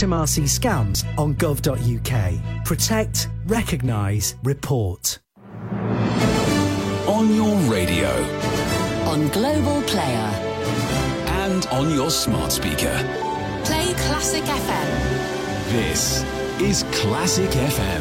HMRC scams on gov.uk. Protect, recognise, report. On your radio. On Global Player. And on your smart speaker. Play Classic FM. This is Classic FM.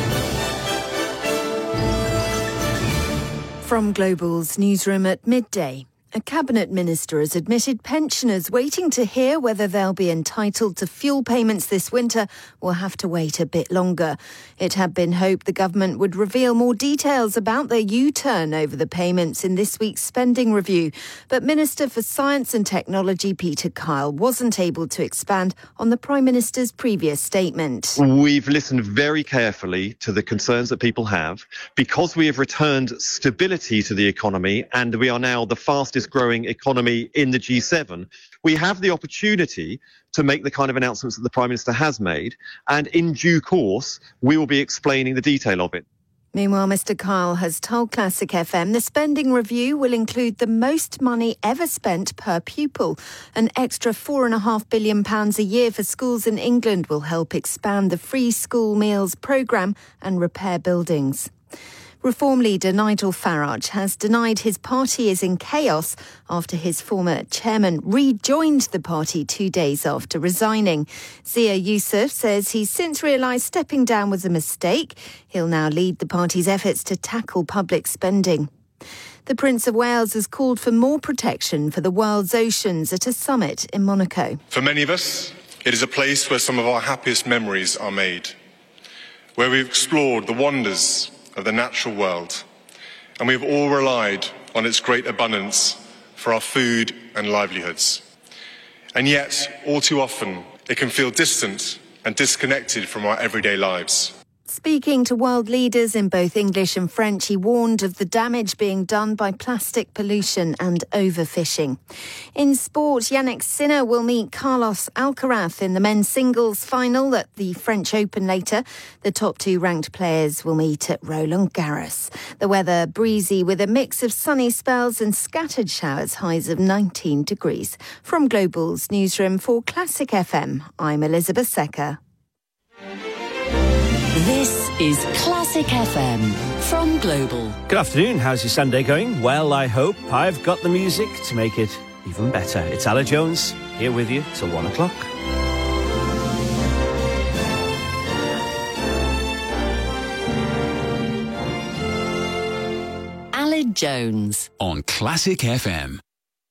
From Global's newsroom at midday. A cabinet minister has admitted pensioners waiting to hear whether they'll be entitled to fuel payments this winter will have to wait a bit longer. It had been hoped the government would reveal more details about their U-turn over the payments in this week's spending review. But Minister for Science and Technology Peter Kyle wasn't able to expand on the Prime Minister's previous statement. We've listened very carefully to the concerns that people have. Because we have returned stability to the economy and we are now the fastest growing economy in the G7, we have the opportunity to make the kind of announcements that the Prime Minister has made, and in due course we will be explaining the detail of it. Meanwhile, Mr Kyle has told Classic FM the spending review will include the most money ever spent per pupil. An extra £4.5 billion a year for schools in England will help expand the free school meals programme and repair buildings. Reform leader Nigel Farage has denied his party is in chaos after his former chairman rejoined the party 2 days after resigning. Zia Youssef says he's since realised stepping down was a mistake. He'll now lead the party's efforts to tackle public spending. The Prince of Wales has called for more protection for the world's oceans at a summit in Monaco. For many of us, it is a place where some of our happiest memories are made, where we've explored the wonders of the natural world, and we have all relied on its great abundance for our food and livelihoods. And yet, all too often, it can feel distant and disconnected from our everyday lives. Speaking to world leaders in both English and French, he warned of the damage being done by plastic pollution and overfishing. In sport, Yannick Sinner will meet Carlos Alcaraz in the men's singles final at the French Open later. The top two ranked players will meet at Roland Garros. The weather breezy with a mix of sunny spells and scattered showers, highs of 19 degrees. From Global's newsroom for Classic FM, I'm Elizabeth Secker. This is Classic FM from Global. Good afternoon. How's your Sunday going? Well, I hope I've got the music to make it even better. It's Ala Jones here with you till 1 o'clock. Ala Jones on Classic FM.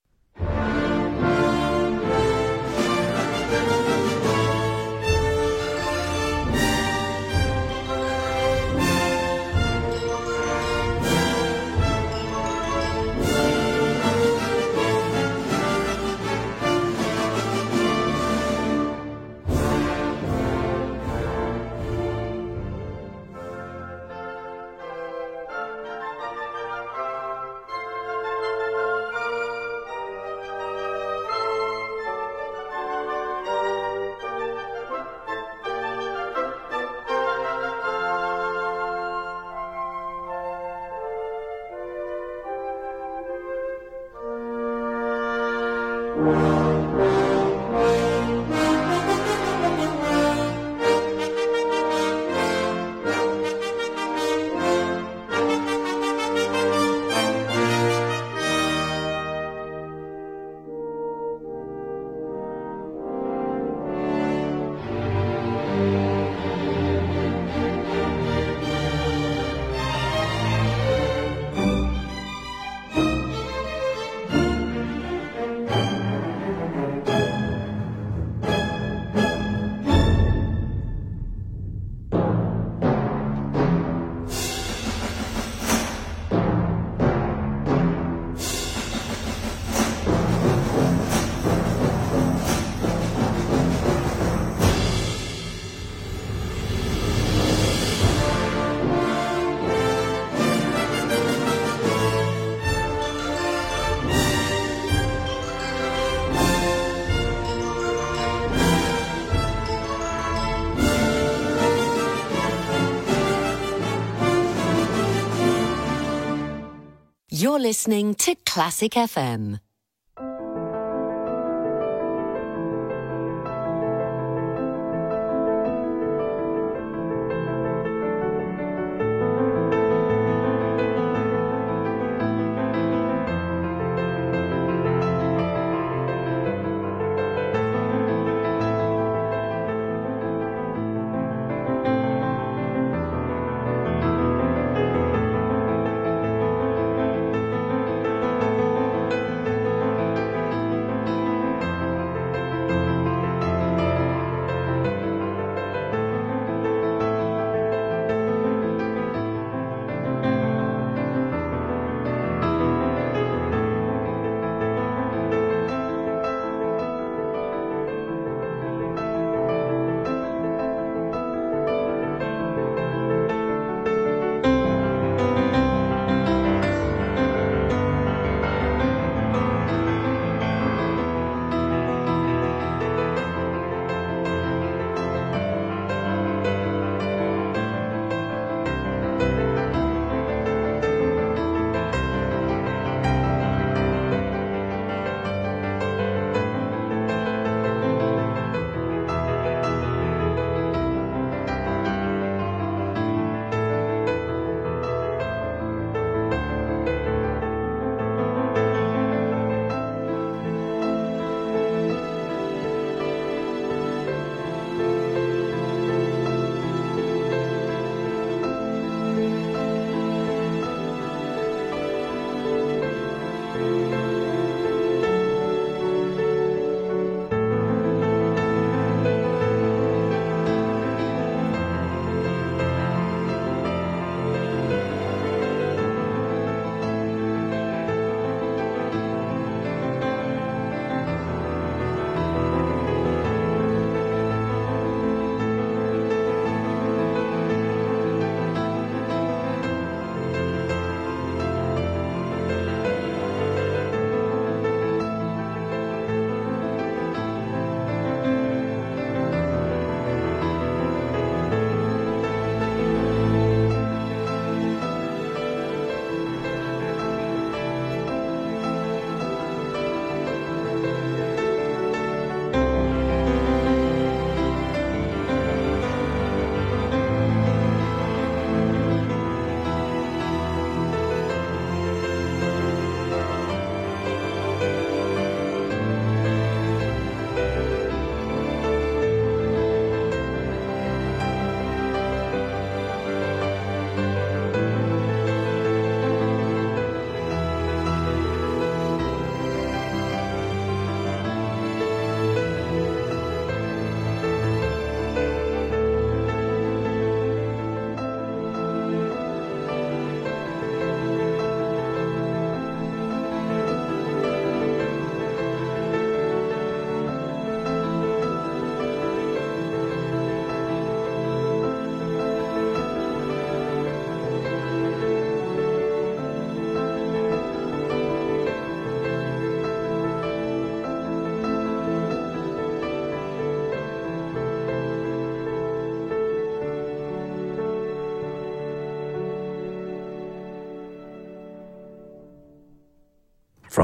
You're listening to Classic FM.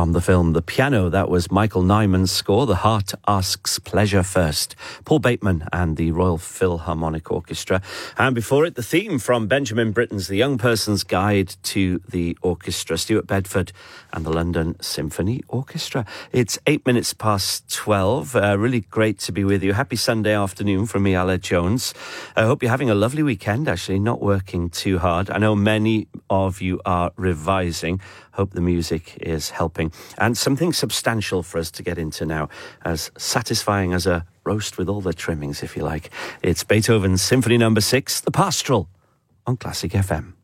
from the film The Piano. That was Michael Nyman's score, The Heart Asks Pleasure First. Paul Bateman and the Royal Philharmonic Orchestra. And before it, the theme from Benjamin Britten's The Young Person's Guide to the Orchestra, Stuart Bedford and the London Symphony Orchestra. It's 8 minutes past 12. Really great to be with you. Happy Sunday afternoon from me, Aled Jones. I hope you're having a lovely weekend, actually, not working too hard. I know many of you are revising. Hope the music is helping. And something substantial for us to get into now, as satisfying as a roast with all the trimmings, if you like. It's Beethoven's Symphony No. 6, The Pastoral, on Classic FM.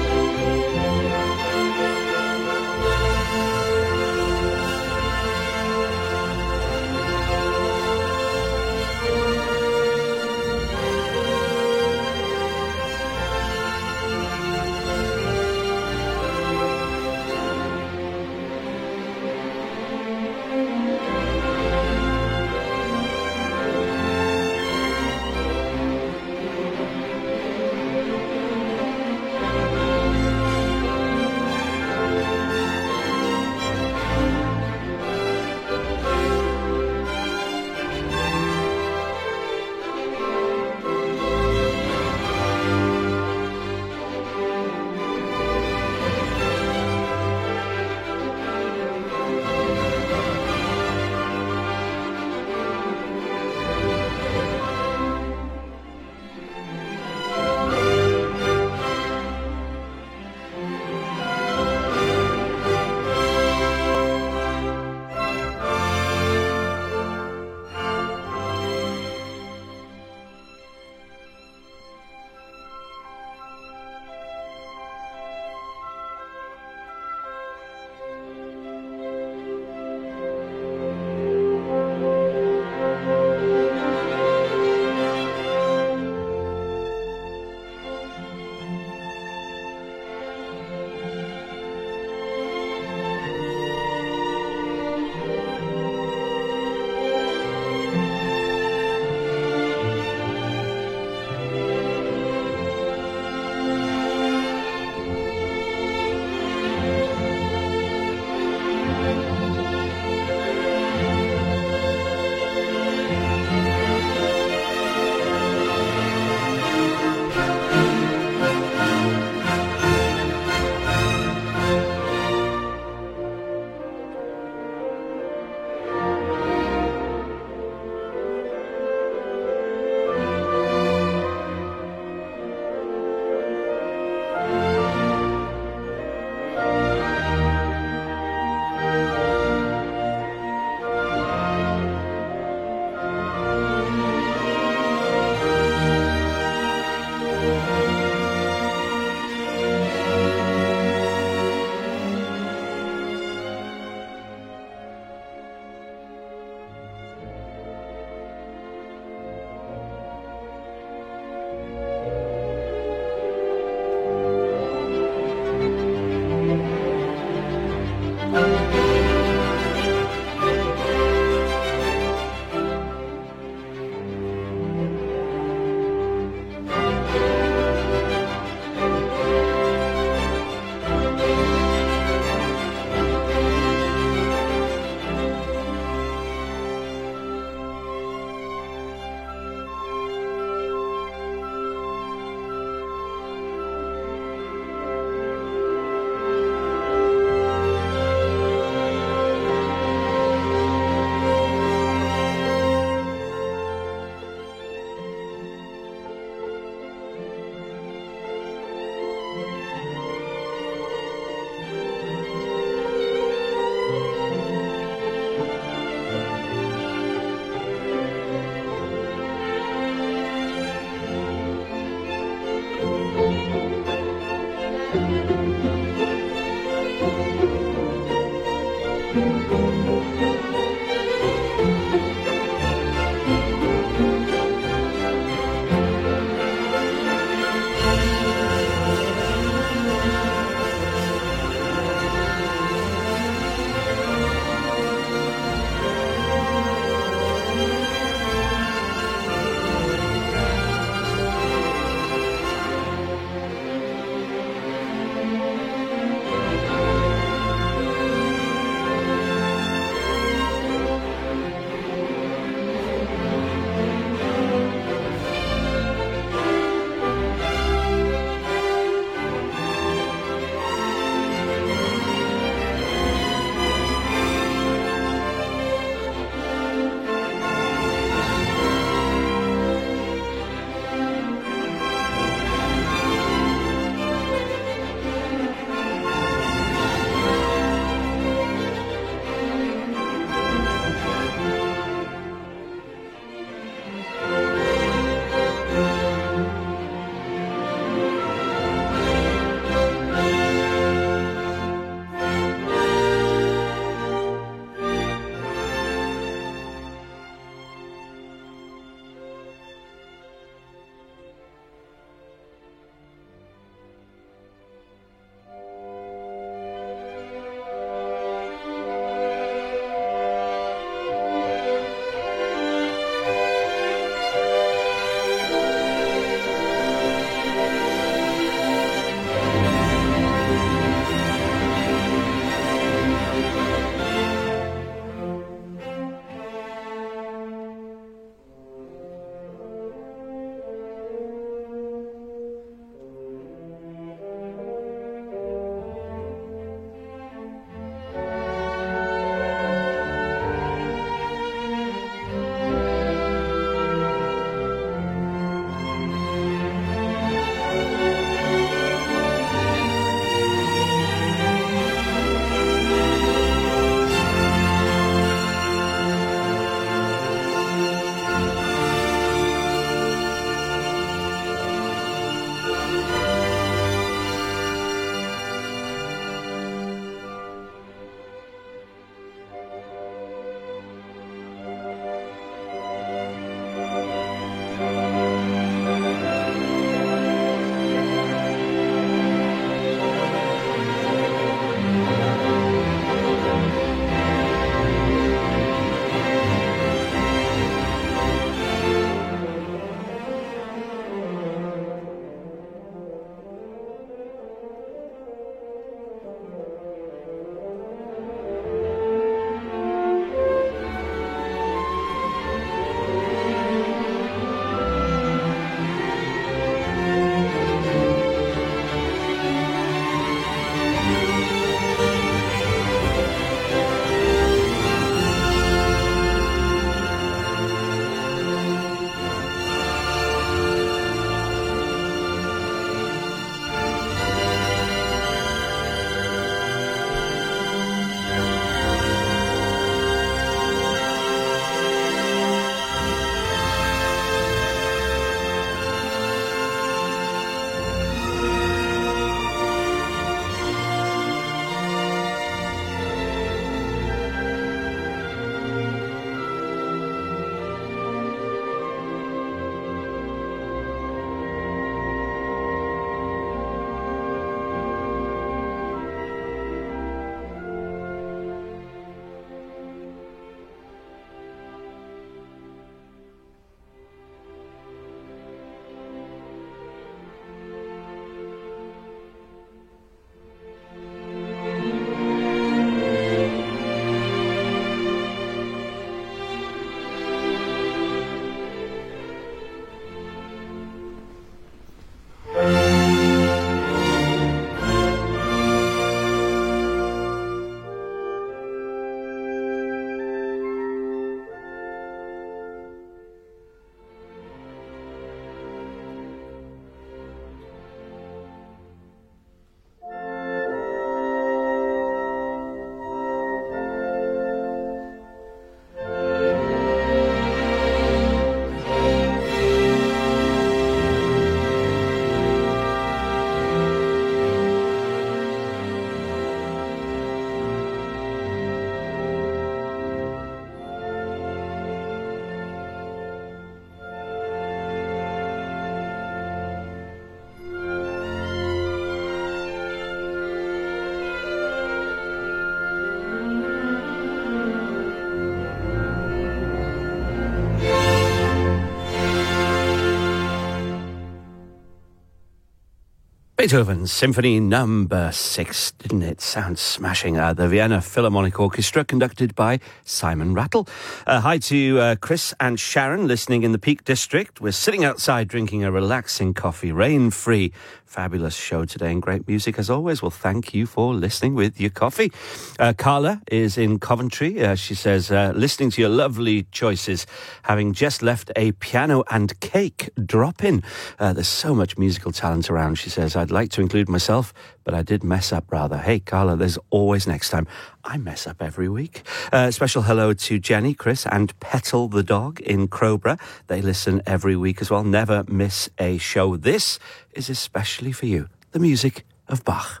Beethoven's Symphony Number 6, didn't it sound smashing? The Vienna Philharmonic Orchestra, conducted by Simon Rattle. Hi to Chris and Sharon, listening in the Peak District. We're sitting outside drinking a relaxing coffee, rain-free. Fabulous show today and great music as always. Well, thank you for listening with your coffee. Carla is in Coventry. She says, listening to your lovely choices, having just left a piano and cake drop-in. There's so much musical talent around, she says. I'd like to include myself, but I did mess up rather. Hey, Carla, there's always next time. I mess up every week. Special hello to Jenny, Chris and Petal the dog in Crowborough. They listen every week as well. Never miss a show. This is especially for you, the music of Bach.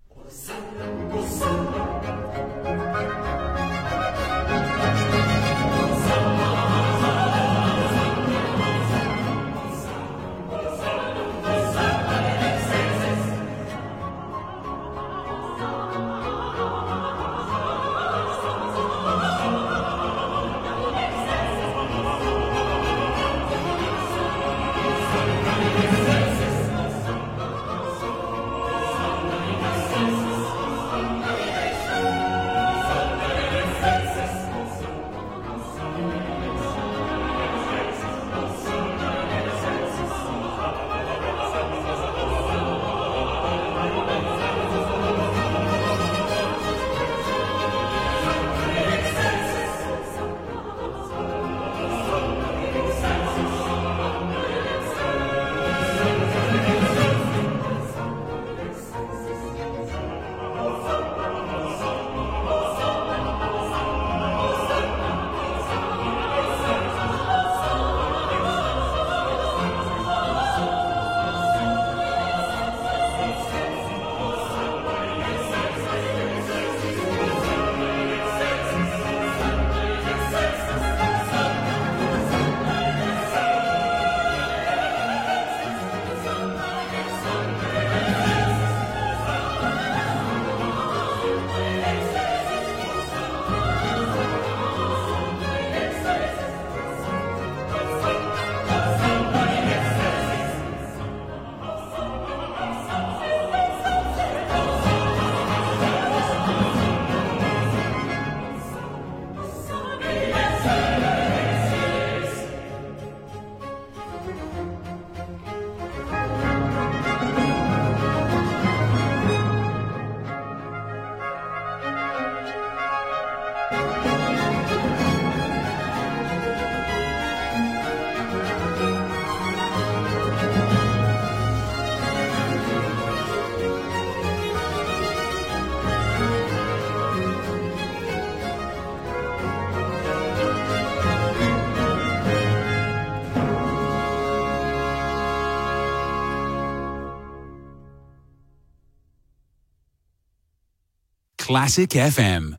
Classic FM.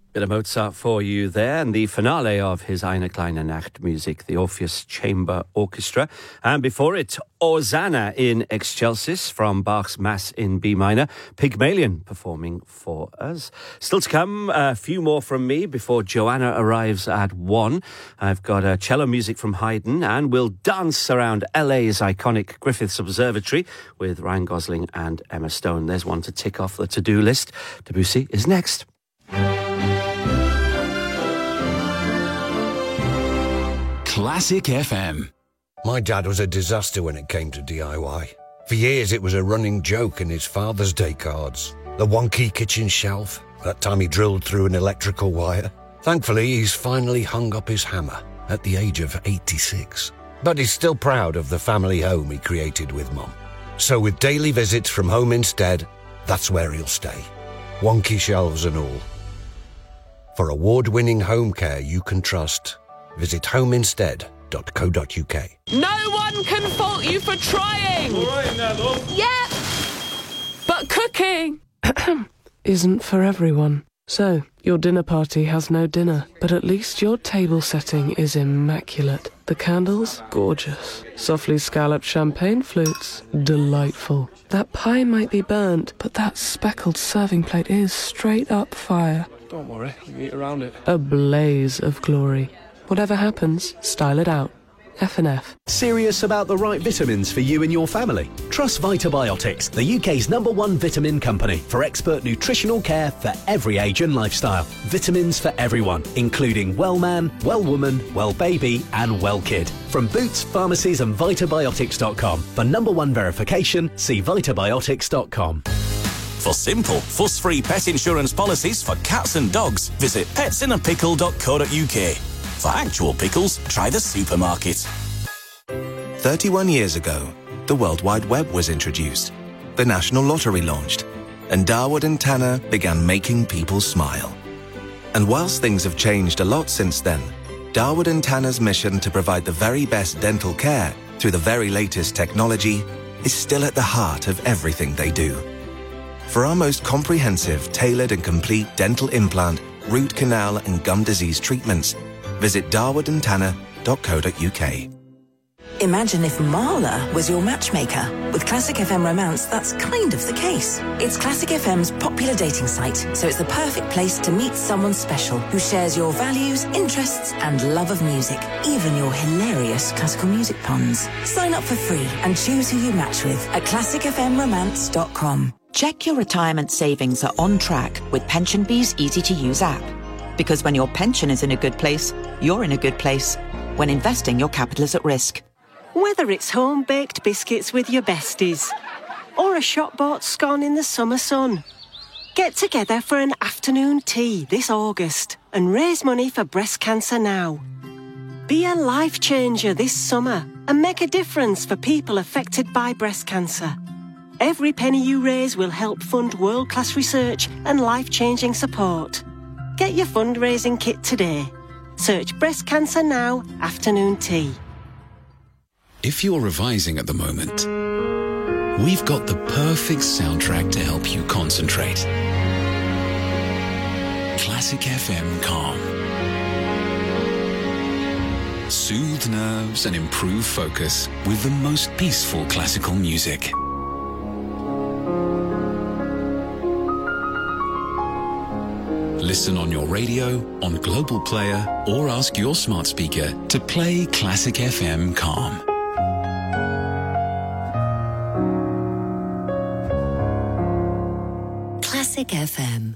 Bit of Mozart for you there, and the finale of his Eine kleine Nacht music, the Orpheus Chamber Orchestra. And before it, Hosanna in Excelsis from Bach's Mass in B minor. Pygmalion performing for us. Still to come, a few more from me before Joanna arrives at 1. I've got cello music from Haydn, and we'll dance around LA's iconic Griffiths Observatory with Ryan Gosling and Emma Stone. There's one to tick off the to-do list. Debussy is next. Classic FM. My dad was a disaster when it came to DIY. For years it was a running joke in his Father's Day cards. The wonky kitchen shelf, that time he drilled through an electrical wire. Thankfully, he's finally hung up his hammer at the age of 86. But he's still proud of the family home he created with Mum. So with daily visits from Home Instead, that's where he'll stay. Wonky shelves and all. For award-winning home care you can trust, visit homeinstead.co.uk. No one can fault you for trying! All right now, love. Yep! But cooking isn't for everyone. So, your dinner party has no dinner, but at least your table setting is immaculate. The candles, gorgeous. Softly scalloped champagne flutes, delightful. That pie might be burnt, but that speckled serving plate is straight up fire. Don't worry, we can eat around it. A blaze of glory. Whatever happens, style it out. F&F. Serious about the right vitamins for you and your family? Trust Vitabiotics, the UK's #1 vitamin company for expert nutritional care for every age and lifestyle. Vitamins for everyone, including well man, well woman, well baby and well kid. From Boots, pharmacies and vitabiotics.com. For #1 verification, see vitabiotics.com. For simple, fuss-free pet insurance policies for cats and dogs, visit petsinnapickle.co.uk. For actual pickles, try the supermarket. 31 years ago, the World Wide Web was introduced, the National Lottery launched, and Darwood and Tanner began making people smile. And whilst things have changed a lot since then, Darwood and Tanner's mission to provide the very best dental care through the very latest technology is still at the heart of everything they do. For our most comprehensive, tailored and complete dental implant, root canal and gum disease treatments, visit darwoodandtanner.co.uk. Imagine if Marla was your matchmaker. With Classic FM Romance, that's kind of the case. It's Classic FM's popular dating site, so it's the perfect place to meet someone special who shares your values, interests, and love of music, even your hilarious classical music puns. Sign up for free and choose who you match with at classicfmromance.com. Check your retirement savings are on track with PensionBee's easy-to-use app. Because when your pension is in a good place, you're in a good place. When investing, your capital is at risk. Whether it's home-baked biscuits with your besties or a shop-bought scone in the summer sun, get together for an afternoon tea this August and raise money for breast cancer now. Be a life changer this summer and make a difference for people affected by breast cancer. Every penny you raise will help fund world-class research and life-changing support. Get your fundraising kit today. Search Breast Cancer Now Afternoon Tea. If you're revising at the moment, we've got the perfect soundtrack to help you concentrate. Classic FM Calm. Soothe nerves and improve focus with the most peaceful classical music. Listen on your radio, on Global Player, or ask your smart speaker to play Classic FM Calm. Classic FM.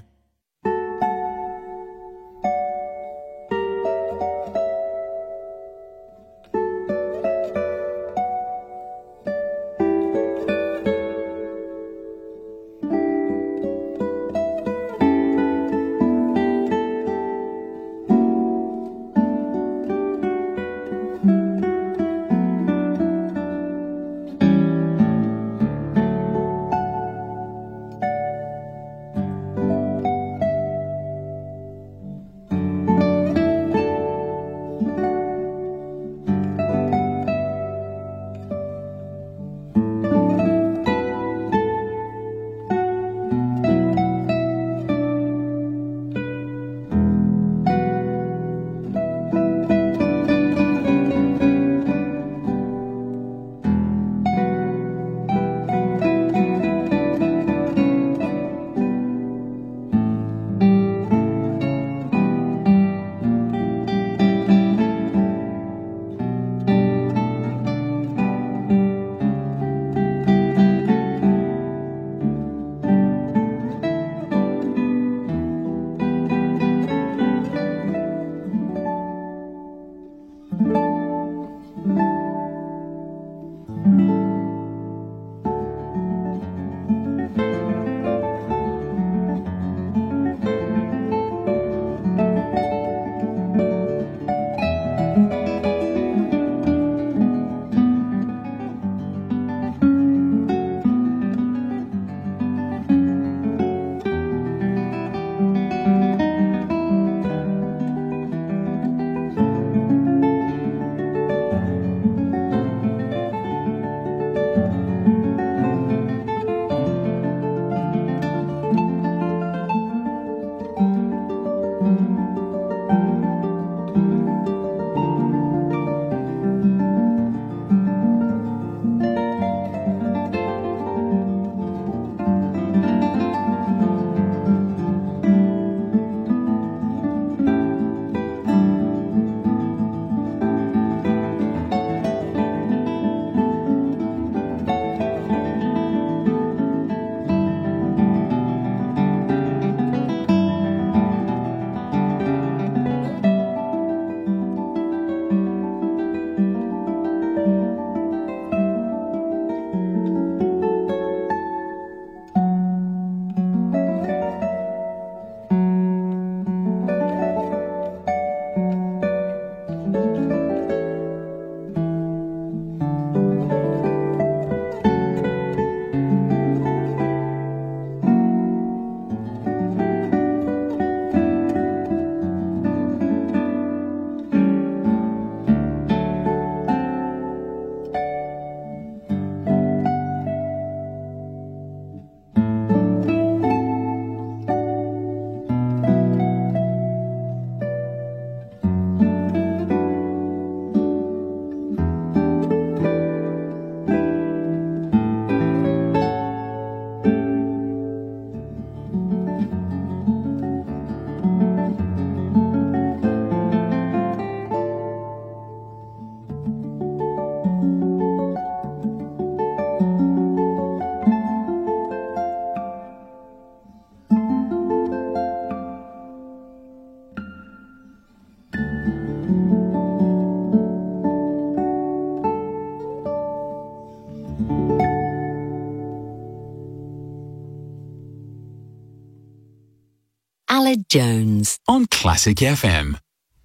Aled Jones on Classic FM.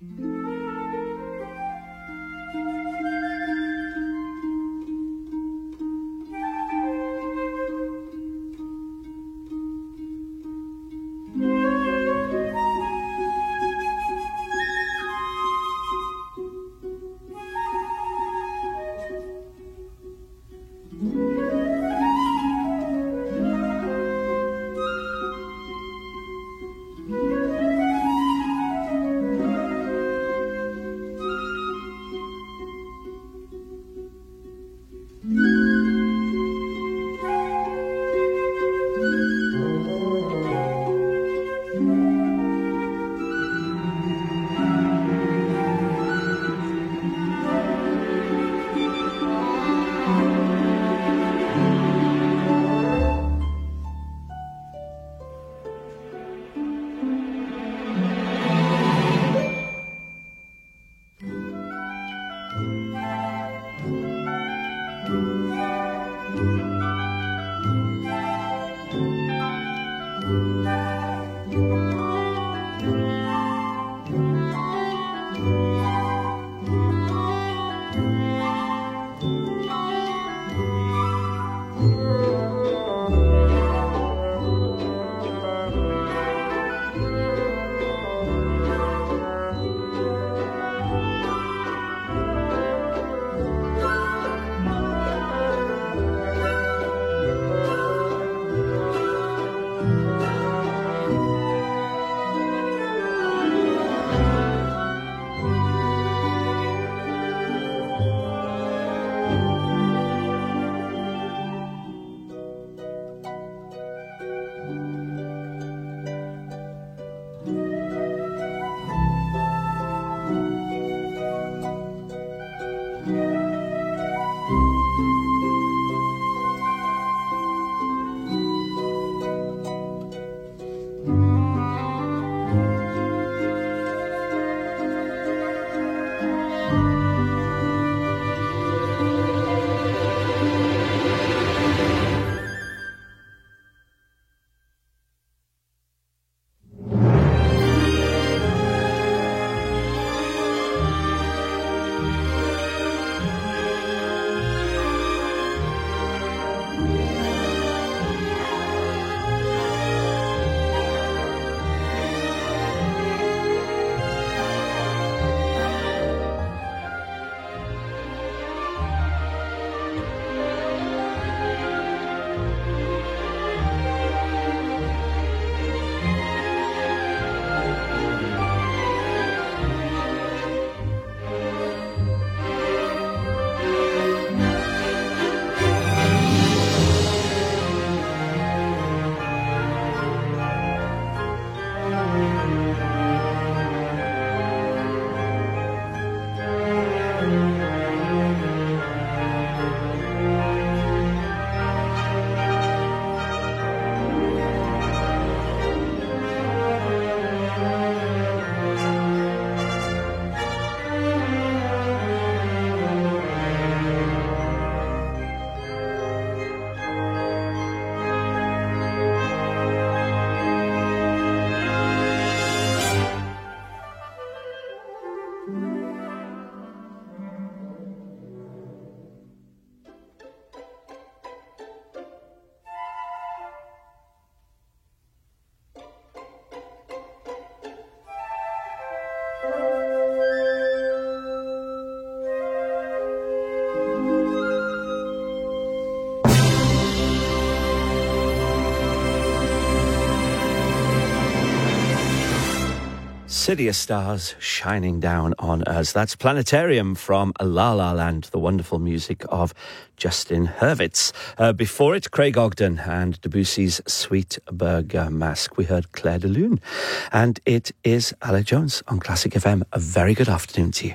City of Stars shining down on us. That's Planetarium from La La Land, the wonderful music of Justin Hurwitz. Before it, Craig Ogden and Debussy's Sweet Burger Mask. We heard Claire de Lune. And it is Aled Jones on Classic FM. A very good afternoon to you.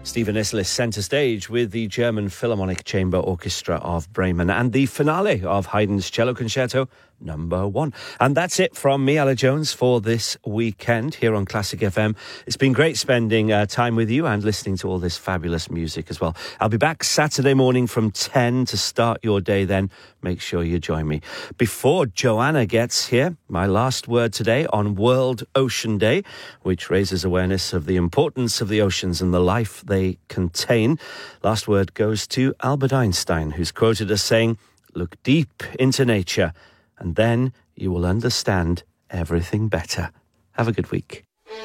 Stephen Isserlis centre stage with the German Philharmonic Chamber Orchestra of Bremen and the finale of Haydn's Cello Concerto No. 1. And that's it from me, Ella Jones, for this weekend here on Classic FM. It's been great spending time with you and listening to all this fabulous music as well. I'll be back Saturday morning from 10 to start your day then. Make sure you join me. Before Joanna gets here, my last word today on World Ocean Day, which raises awareness of the importance of the oceans and the life they contain. Last word goes to Albert Einstein, who's quoted as saying, "Look deep into nature, and then you will understand everything better." Have a good week.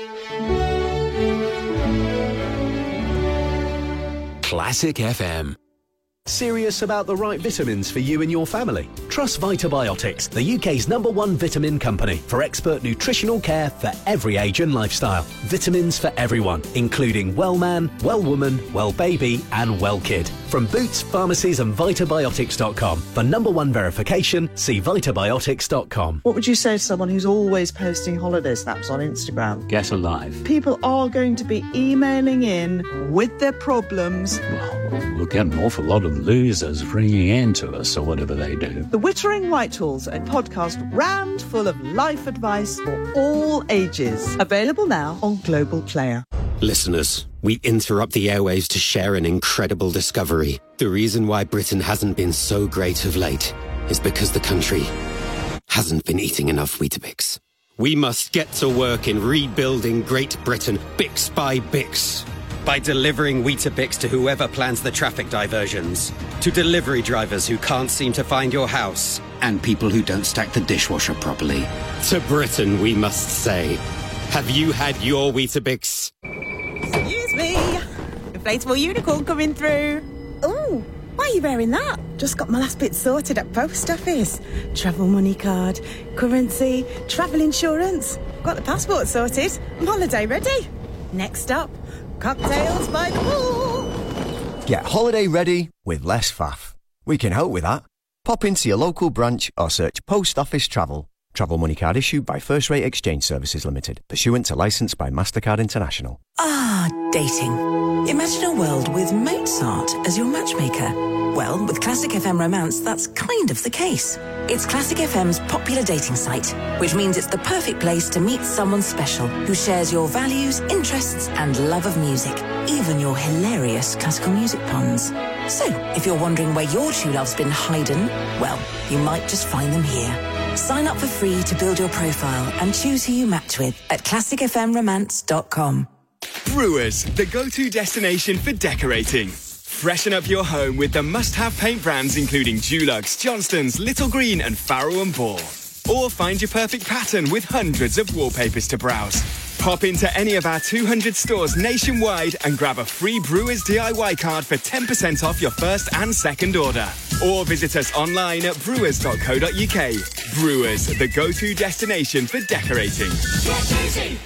Classic FM. Serious about the right vitamins for you and your family? Trust Vitabiotics, the UK's #1 vitamin company, for expert nutritional care for every age and lifestyle. Vitamins for everyone, including well man, well woman, well baby and well kid. From Boots, pharmacies and Vitabiotics.com. For #1 verification, see Vitabiotics.com. What would you say to someone who's always posting holiday snaps on Instagram? Get a life. People are going to be emailing in with their problems. We'll get an awful lot of losers ringing in to us or whatever they do. The Wittering Whitehall's, a podcast rammed full of life advice for all ages. Available now on Global Player. Listeners, we interrupt the airwaves to share an incredible discovery. The reason why Britain hasn't been so great of late is because the country hasn't been eating enough Weetabix. We must get to work in rebuilding Great Britain, Bix by Bix. By delivering Weetabix to whoever plans the traffic diversions, to delivery drivers who can't seem to find your house, and people who don't stack the dishwasher properly. To Britain, we must say, have you had your Weetabix? Excuse me. Inflatable unicorn coming through. Ooh, why are you wearing that? Just got my last bit sorted at post office. Travel money card, currency, travel insurance. Got the passport sorted. I'm holiday ready. Next up, cocktails by the pool. Get holiday ready with less faff. We can help with that. Pop into your local branch or search Post Office Travel. Travel money card issued by First Rate Exchange Services Limited, pursuant to licence by MasterCard International. Ah, dating. Imagine a world with Mozart as your matchmaker. Well, with Classic FM Romance, that's kind of the case. It's Classic FM's popular dating site, which means it's the perfect place to meet someone special who shares your values, interests, and love of music, even your hilarious classical music puns. So, if you're wondering where your true love's been hidden, well, you might just find them here. Sign up for free to build your profile and choose who you match with at classicfmromance.com. Brewers, the go-to destination for decorating. Freshen up your home with the must-have paint brands including Dulux, Johnston's, Little Green and Farrow & Ball. Or find your perfect pattern with hundreds of wallpapers to browse. Pop into any of our 200 stores nationwide and grab a free Brewers DIY card for 10% off your first and second order. Or visit us online at brewers.co.uk. Brewers, the go-to destination for decorating. Get easy.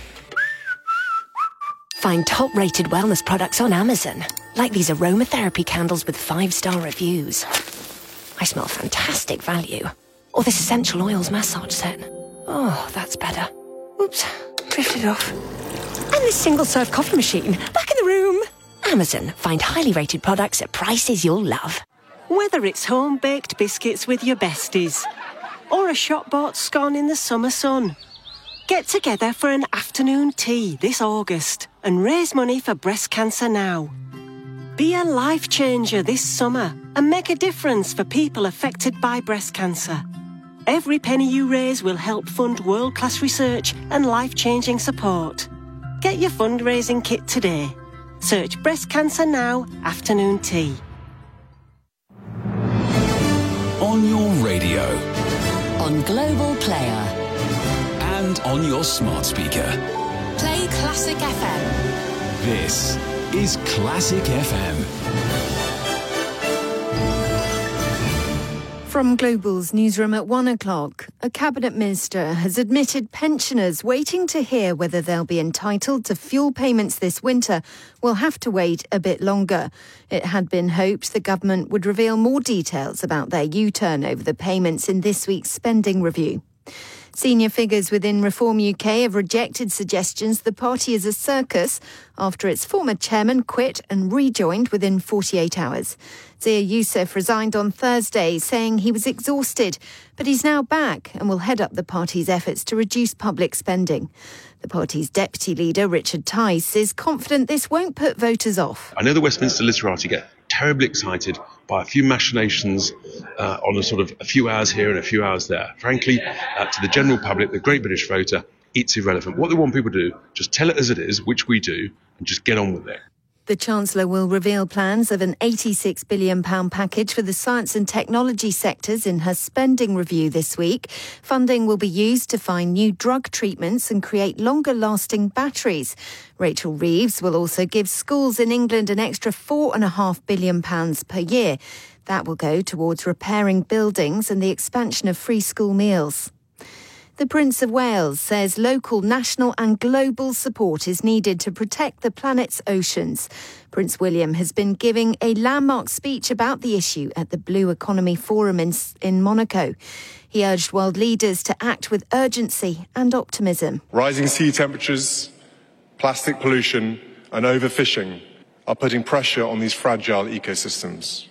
Find top-rated wellness products on Amazon, like these aromatherapy candles with 5-star reviews. I smell fantastic value. Or this essential oils massage set. Oh, that's better. Oops, drifted off. And this single-serve coffee machine, back in the room. Amazon, find highly rated products at prices you'll love. Whether it's home-baked biscuits with your besties or a shop-bought scone in the summer sun, get together for an afternoon tea this August and raise money for breast cancer now. Be a life changer this summer and make a difference for people affected by breast cancer. Every penny you raise will help fund world-class research and life-changing support. Get your fundraising kit today. Search Breast Cancer Now Afternoon Tea. On your radio. On Global Player. And on your smart speaker. Play Classic FM. This is Classic FM. From Global's newsroom at 1 o'clock, a cabinet minister has admitted pensioners waiting to hear whether they'll be entitled to fuel payments this winter will have to wait a bit longer. It had been hoped the government would reveal more details about their U-turn over the payments in this week's spending review. Senior figures within Reform UK have rejected suggestions the party is a circus after its former chairman quit and rejoined within 48 hours. Zia Youssef resigned on Thursday, saying he was exhausted, but he's now back and will head up the party's efforts to reduce public spending. The party's deputy leader, Richard Tice, is confident this won't put voters off. I know the Westminster literati get terribly excited by a few machinations on a few hours here and a few hours there. Frankly, to the general public, the great British voter, it's irrelevant. What they want people to do, just tell it as it is, which we do, and just get on with it. The Chancellor will reveal plans of an £86 billion package for the science and technology sectors in her spending review this week. Funding will be used to find new drug treatments and create longer-lasting batteries. Rachel Reeves will also give schools in England an extra £4.5 billion per year. That will go towards repairing buildings and the expansion of free school meals. The Prince of Wales says local, national and global support is needed to protect the planet's oceans. Prince William has been giving a landmark speech about the issue at the Blue Economy Forum in Monaco. He urged world leaders to act with urgency and optimism. Rising sea temperatures, plastic pollution and overfishing are putting pressure on these fragile ecosystems.